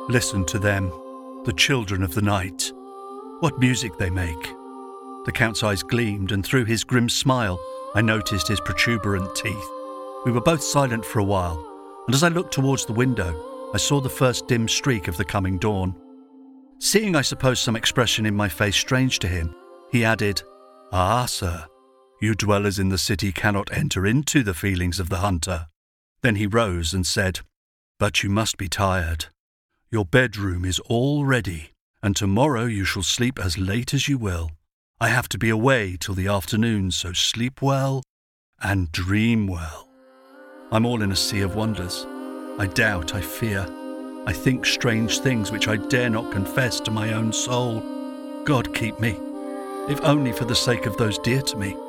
Listen to them, the children of the night. What music they make. The Count's eyes gleamed, and through his grim smile I noticed his protuberant teeth. We were both silent for a while, and as I looked towards the window, I saw the first dim streak of the coming dawn. Seeing, I suppose, some expression in my face strange to him, he added, "Ah, sir, you dwellers in the city cannot enter into the feelings of the hunter." Then he rose and said, "But you must be tired. Your bedroom is all ready, and tomorrow you shall sleep as late as you will. I have to be away till the afternoon, so sleep well and dream well." I'm all in a sea of wonders. I doubt, I fear. I think strange things which I dare not confess to my own soul. God keep me, if only for the sake of those dear to me.